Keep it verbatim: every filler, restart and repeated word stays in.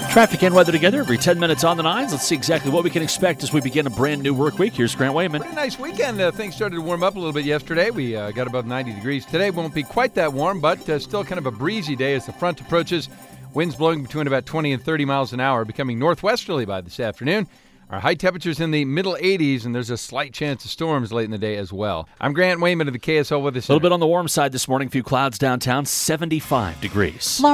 Traffic and weather together every ten minutes on the nines. Let's see exactly what we can expect as we begin a brand new work week. Here's Grant Wayman. Pretty nice weekend. Uh, things started to warm up a little bit yesterday. We uh, got above ninety degrees. Today won't be quite that warm, but uh, still kind of a breezy day as the front approaches. Winds blowing between about twenty and thirty miles an hour, becoming northwesterly by this afternoon. Our high temperatures in the middle eighties, and there's a slight chance of storms late in the day as well. I'm Grant Wayman of the K S L Weather Center. A little bit on the warm side this morning. A few clouds downtown, seventy-five degrees.